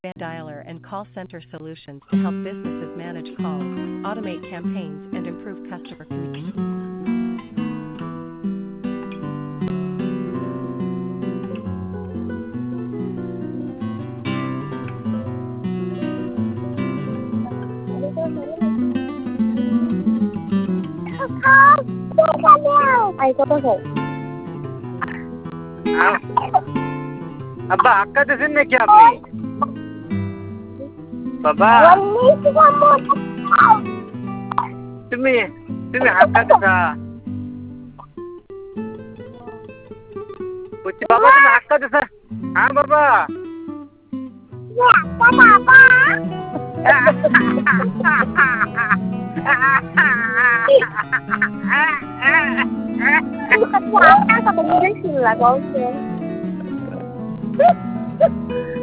dialer and call center solutions to help businesses manage calls, automate campaigns, and improve customer communication. अब्बा हक्का तो सुनने क्या आपने बाबा तुम्ही तुम्ही हक्का तो था कुछ बाबा तुम्ही हक्का तो था हाँ बाबा Aku kata apa? Kata dia sih lah, kau sih.